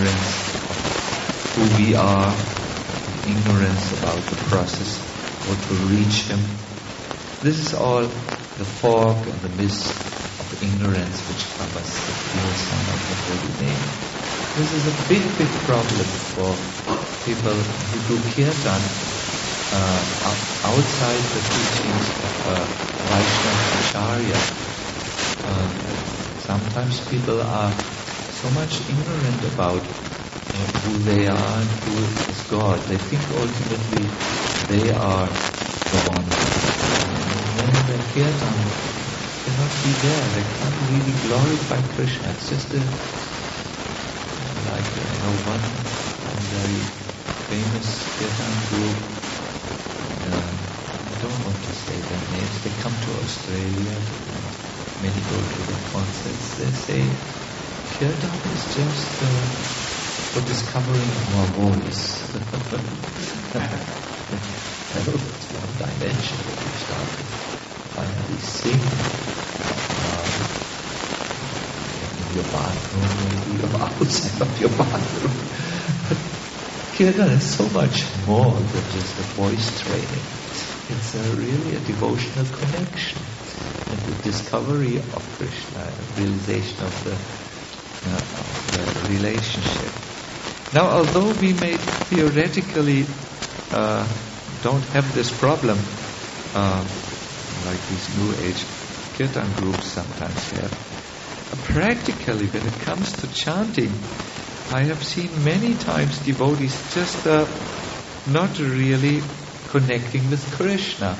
ignorance of who we are, ignorance about the process, or to reach Him. This is all the fog and the mist of ignorance which covers the pure Son of the Holy Name. This is a big, big problem for people who do kirtan outside the teachings of Vaishnava Acharya. Sometimes people are so much ignorant about who they are and who is God. They think ultimately they are the one. And when the kirtan cannot be there, they can't really glorify Krishna. It's just one very famous kirtan group. I don't want to say their names. They come to Australia. Many go to the concerts. They say kirtan is just for discovering our voice. It's one dimension that we start to finally sing in your bathroom, maybe, or outside of your bathroom. But kirtan is so much more than just a voice training. It's really a devotional connection and the discovery of Krishna, and realization of the relationship. Now, although we may theoretically don't have this problem, like these New Age kirtan groups sometimes have, practically when it comes to chanting, I have seen many times devotees just not really connecting with Krishna.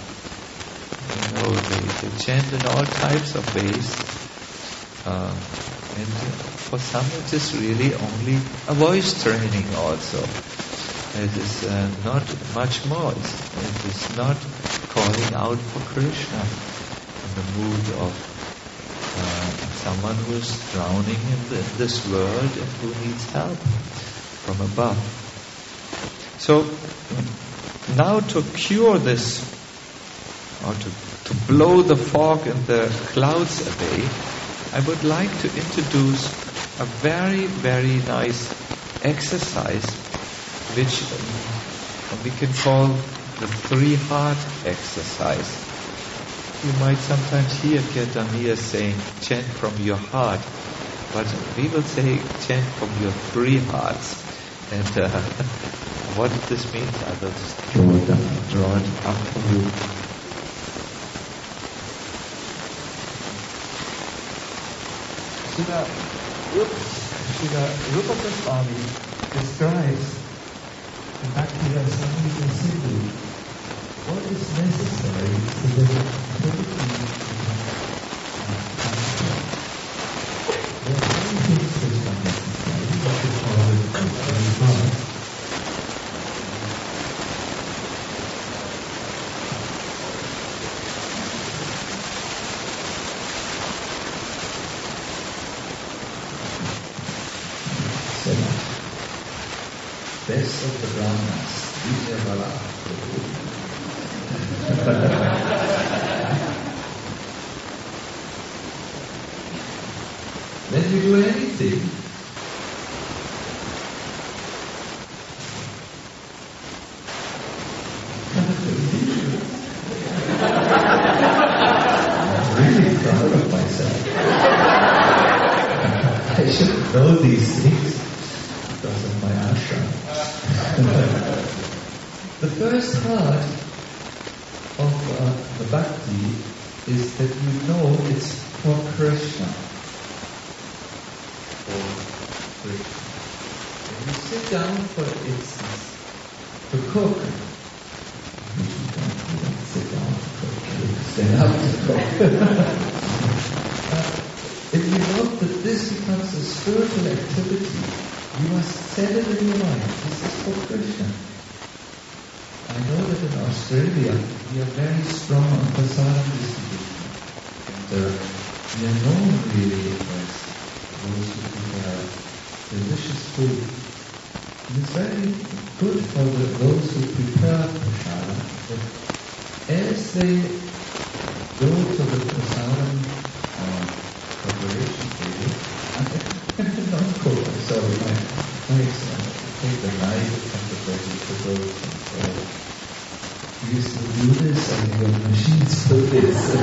They chant in all types of ways, and for some it is really only a voice training also. It is not much more. It is not calling out for Krishna in the mood of someone who is drowning in this world and who needs help from above. So now to cure this, or to blow the fog and the clouds away, I would like to introduce a very, very nice exercise which we can call the 3-heart exercise. You might sometimes hear Kirtaniya saying, chant from your heart, but we will say, chant from your 3 hearts. And what this means, I will just draw it up for you. Srila Rupa Goswami describes in Bhakti-Rasa Samhita Sindhu what is necessary so that activity there are many things which are necessary, what is called the best of the Brahmanas, Vijayabala When you do anything, I'm really proud of myself. I should know these things because of my ashram. The first part of the bhakti is that you know it's for Krishna. For Krishna. When you sit down, for instance, to cook, you don't sit down to cook, you stand up to cook. If you know that this becomes a spiritual activity, you must set it in your mind. This is for Krishna. I know that in Australia we are very strong on prasadam distribution. And we are known really as those who prepare delicious food. And it's very good for those who prepare prasadam that as they go to the prasadam preparation table, not cook, I'm sorry, my approach. We used to do this, and we have machines for this,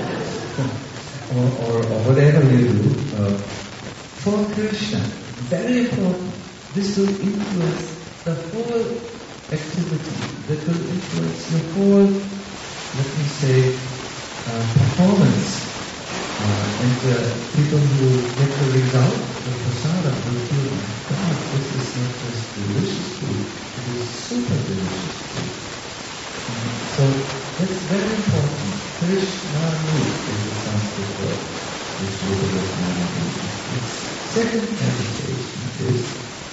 or whatever you do. For Krishna, very important. This will influence the whole activity. That will influence your whole, let me say, performance. And people who get the result, the prasada, will feel, God, this is not just delicious food, it is super delicious food. So that's very important. Krishna is the Sanskrit word, which literally means. Its second meditation is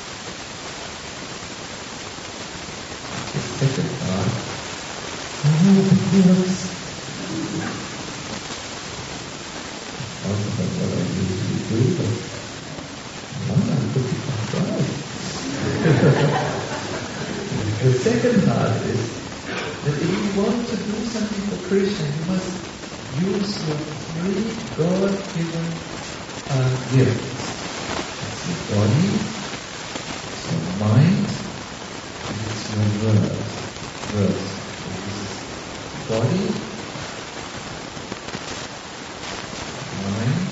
the second part. Also that's what I usually do, but I'm looking for The second part is that if you want to do something for Krishna, you must use your three God-given gifts. It's your body, it's your mind, and it's your words. Body, mind,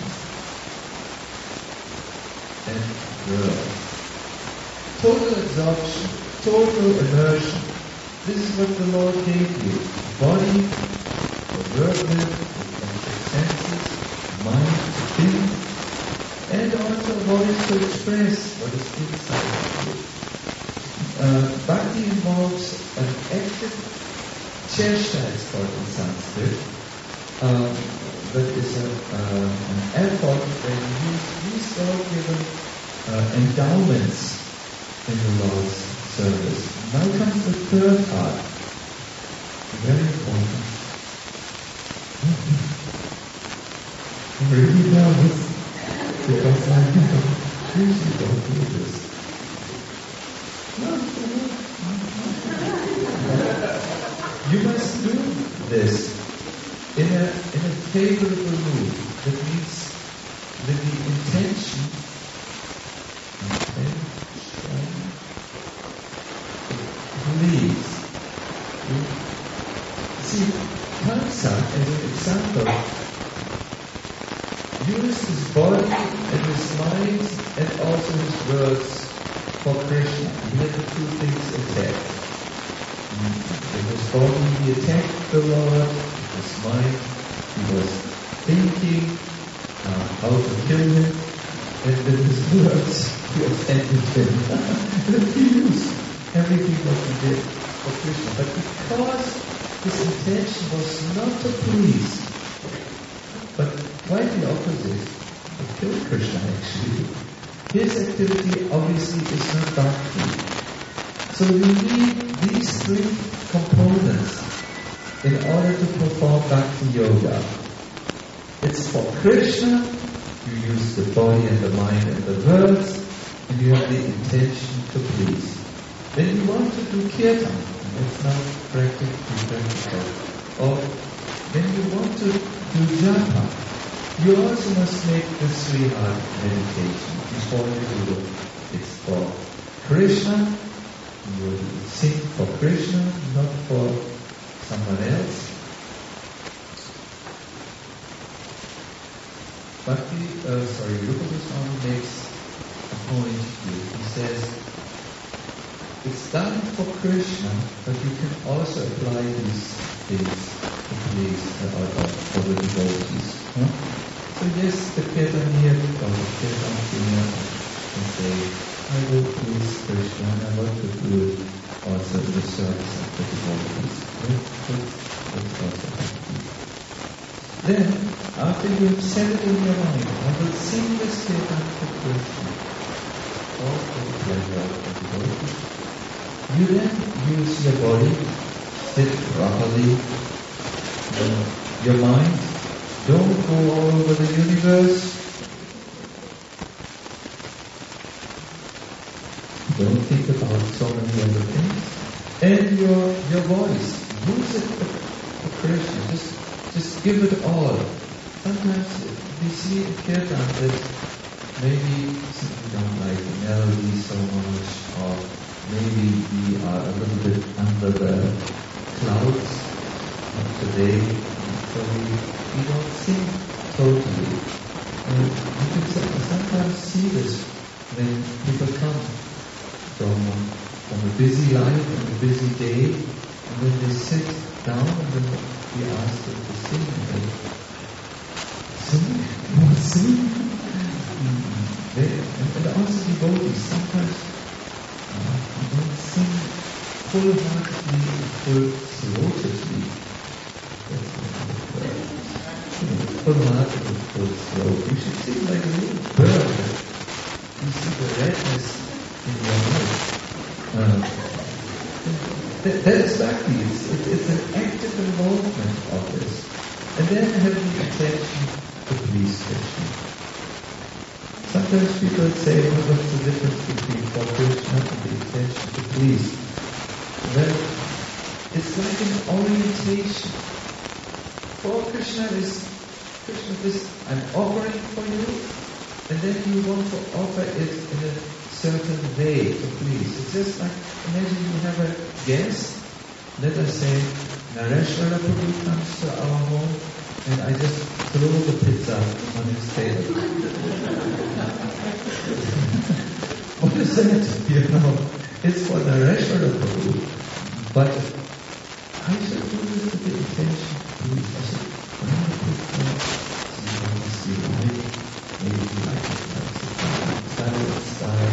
and words. Total absorption, total immersion. This is what the Lord gave you. Body, for work with, senses, mind to think, and also voice to express what is inside of you. Bhakti involves an active cheshta, it's called in Sanskrit. That is an effort when you use these God-given endowments in the Lord's service. Now comes the third part. Very important. I'm really nervous because I usually don't do this. You must do this in a favorable mood. That means with the intention. Please. See, Kamsa, as an example, used his body and his mind and also his words for Krishna. He had the two things attacked. In his body he attacked the Lord, in his mind he was thinking how to kill him, and in his words he offended him. And he used everything what he did for Krishna. But because his intention was not to please, but quite the opposite, to kill Krishna actually, his activity obviously is not bhakti. So you need these three components in order to perform bhakti yoga. It's for Krishna, you use the body and the mind and the words, and you have the intention to please. When you want to do kirtan, it's not practical. Or when you want to do japa, you also must make the Srihad meditation before you do it. It's for Krishna. You sing for Krishna, not for someone else. Rupa Goswami makes a point here. He says, it's done for Krishna, but you can also apply these things to please for the devotees. Huh? So yes, the kirtaniya or the kirtan singer can say, I will please Krishna and I want to do it also in the service of the devotees. That's also happening. Then, after you have said it in your mind, I will sing this kirtan for Krishna, or for the pleasure of the devotees. You then use your body, sit properly, your mind, don't go all over the universe, don't think about so many other things, and your voice, use it for Krishna, just give it all. Sometimes we see in kirtan that maybe we don't like the melody so much, or maybe we are a little bit under the clouds of today, so we don't sing totally. You can sometimes see this when people come from a busy life and a busy day, and when they sit down and then we ask them to sing, and they sing, you want to sing? And also devotees, sometimes we don't sing full-heartedly and full-throatedly. Full-hearted and full-throat. You should sing like a little bird. You see the redness in your eyes. That is lucky. It's an active involvement of this. And then having the attention to please Krishna. Sometimes people say, well, what's the difference between for Krishna and the intention to please? Well, it's like an orientation. For Krishna is an offering for you, and then you want to offer it in a certain way to please. It's just like, imagine you have a guest, let us say, Nareshwara Prabhu comes to our home, and I just throw the pizza on his table. What is that? You know, it's for Nareshwara Prabhu, but I should do this with the intention to please. I should bring the pizza, see what you like, maybe you like it, salad style,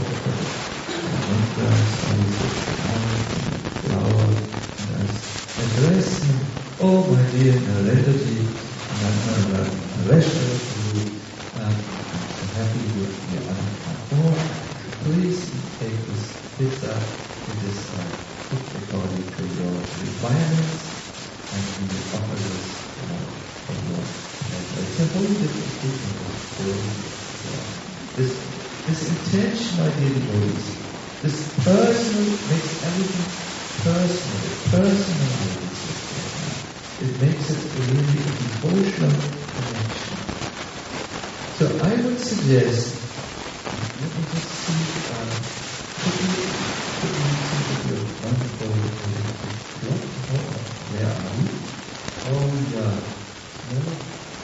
flour, and dress him. Oh, my dear Narendra-ji, Nareshwara Prabhu, I'm happy you are. Oh, please take this pizza, it is cooked according to your requirements, and we offer this for your pleasure. It's a whole different thing. This intention, my dear devotees, this personal makes everything personalized. It makes it really a devotional connection. So I would suggest, let me just see, could you see your wonderful clock? Where are you? Oh, yeah. No,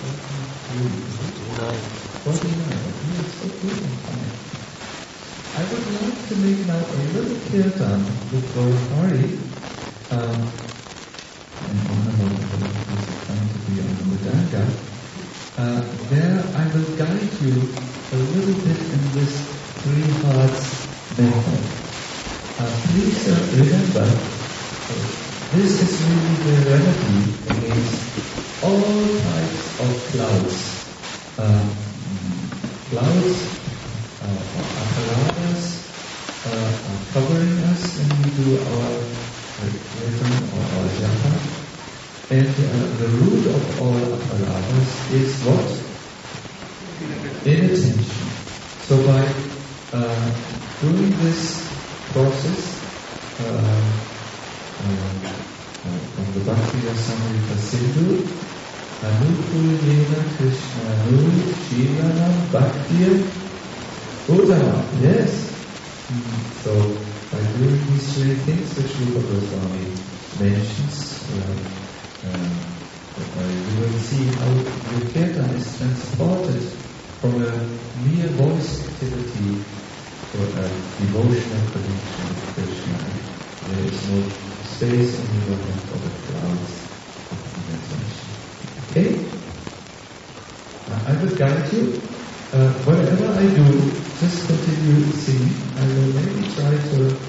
49. Yes, okay, fine. I would like to make now a little kirtan with Gaura Hari, in honor of the trying to be on the Mridanga. There I will guide you a little bit in this three hearts method. Please remember, this is really the remedy against all types of clouds. Clouds or apparatus are covering us when we do our kirtan or our japa. And the root of all apparatus is what? Inattention. So by doing this process from the Bhakti Rasamrita Sindhu, Anukulyena Krishnanu Jivanam Bhaktiya Uttama. Yes. So by doing these three things which Rupa Goswami mentions, you will see how your kirtan is transported from a mere voice activity to a devotional connection with Krishna. There is no space anymore for the clouds of inattention. Okay? I will guide you. Whatever I do, just continue singing. I will maybe try to.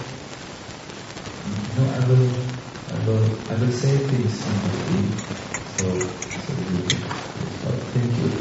I will say things in between. So you can. Thank you.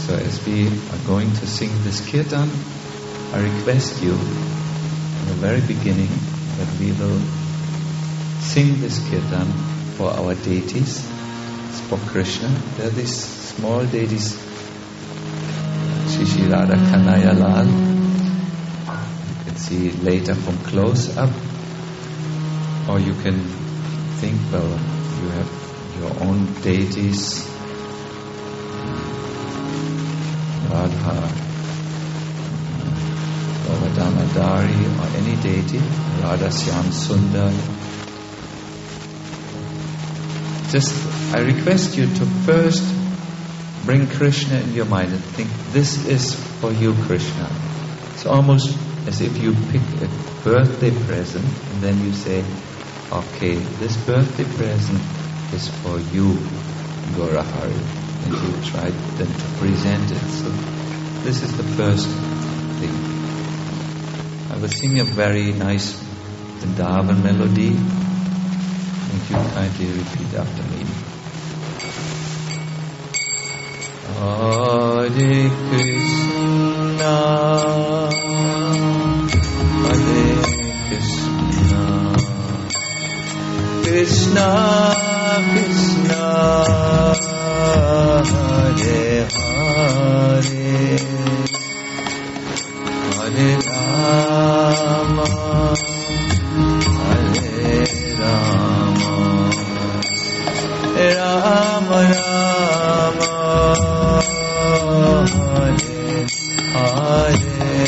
So as we are going to sing this kirtan, I request you in the very beginning that we will sing this kirtan for our deities. It's for Krishna. There are these small deities, Shri Radha Kanhaiya Lal. You can see later from close up, or you can think, well, you have your own deities, Radha, Damadari, or any deity, Radha Syam Sundar. Just, I request you to first bring Krishna in your mind and think, this is for you, Krishna. It's almost as if you pick a birthday present and then you say, okay, this birthday present is for you, Gaurahari. And you try then to present it. So this is the first thing. I will sing a very nice Vrindavan melody. And you kindly repeat after me. Hare Krishna, Hare Krishna, Krishna Krishna, Hare Hare, Hare Rama, Hare Rama, Rama Rama, Hare Hare,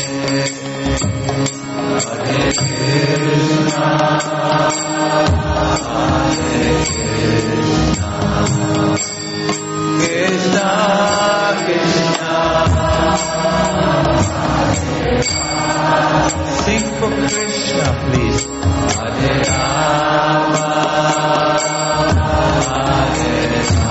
Hare Krishna, Hare Krishna, Krishna Krishna, Hare Hare. Sing for Krishna, please. Hare Rama, Hare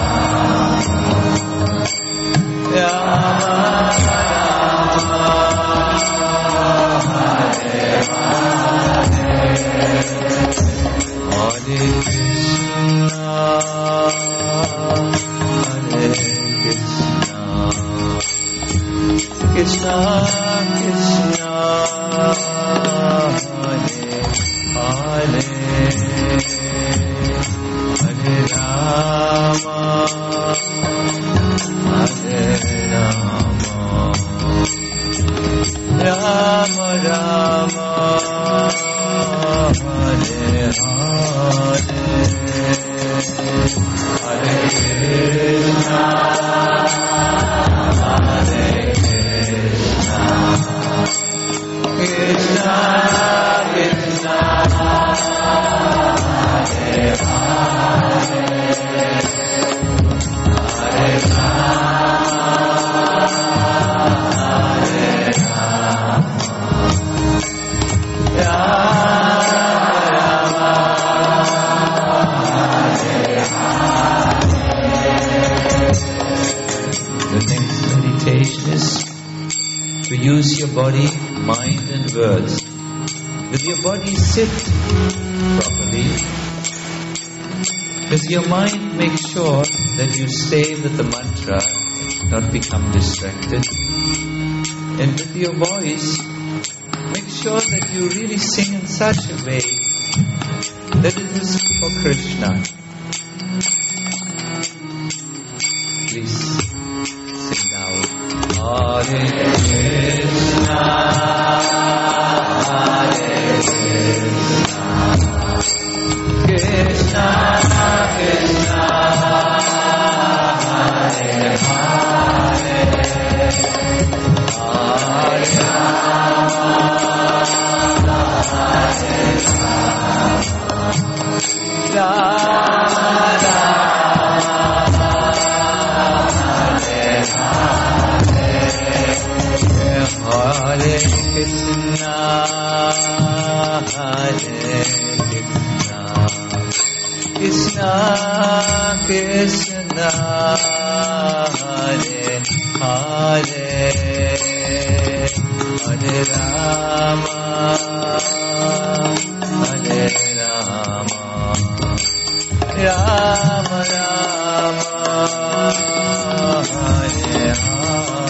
Krishna Krishna, Hare Hare, Hare Rama, Hare Rama, Rama Rama, Hare Hare, Hare Krishna, Hare Krishna, Krishna Krishna, Hare Hare, Hare The next meditation is to use your body, mind and words. With your body sit properly. With your mind make sure that you stay with the mantra, not become distracted. And with your voice, make sure that you really sing in such a way that it is for Krishna. Please sing now. Hare Krishna, Hare Krishna, Krishna Krishna, Hare Hare, Hare Rama, Hare Krishna, Hare Krishna, Krishna Krishna, Hare Hare, Hare Rama, Hare Rama, Rama Rama, Hare Hare.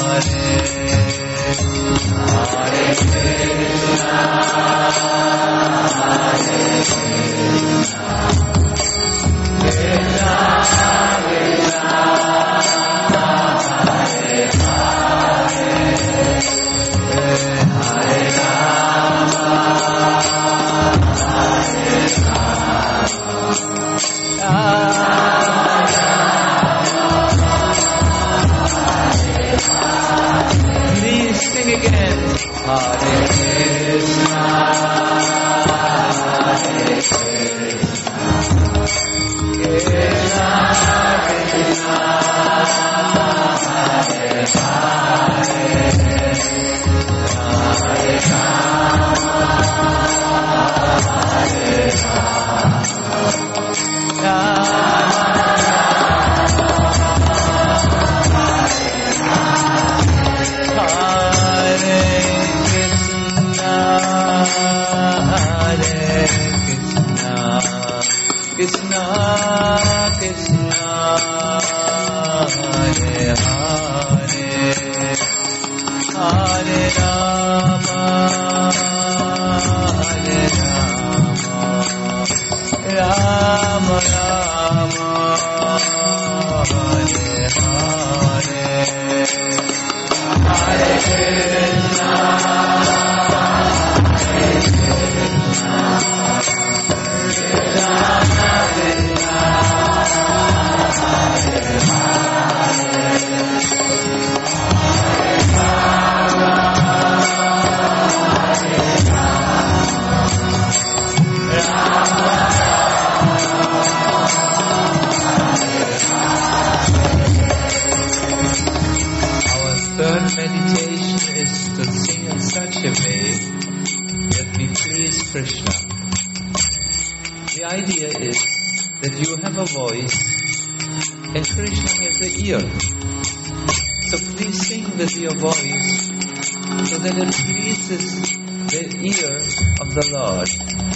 Krishna. The idea is that you have a voice and Krishna has an ear. So please sing with your voice so that it pleases the ear of the Lord.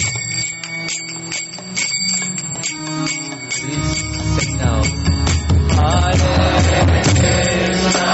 Please sing now. Hare Krishna.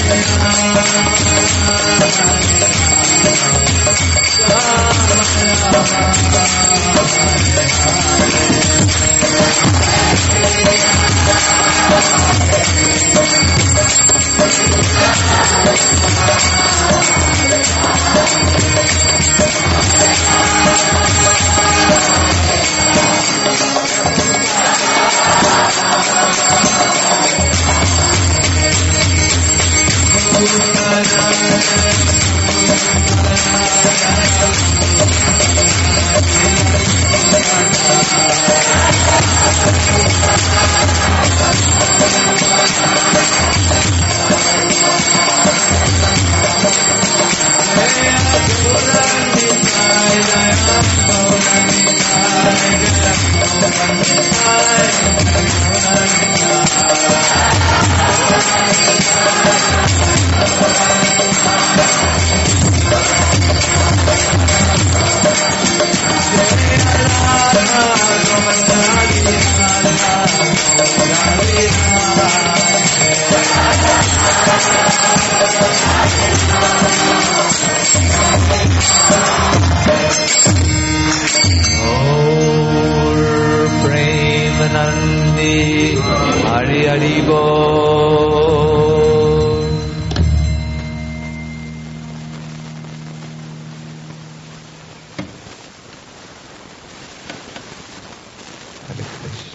Hari Hari Bol. Hare Krishna.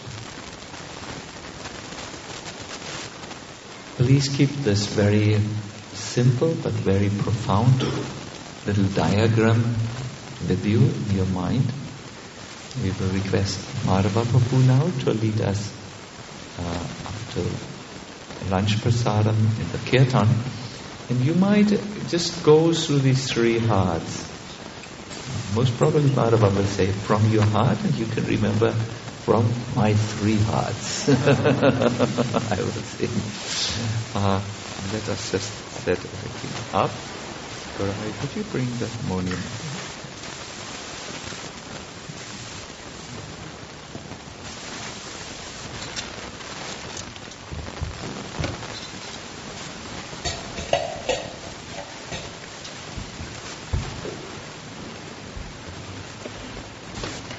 Please keep this very simple but very profound little diagram with you in your mind. We will request Madhava Prabhu now to lead us up to lunch prasadam in the kirtan. And you might just go through these three hearts. Most probably Madhava will say, from your heart, and you can remember, from my three hearts. I will say. Let us just set everything up. Garai, could you bring the harmonium?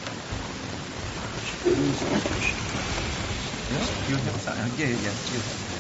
You have some. Yeah.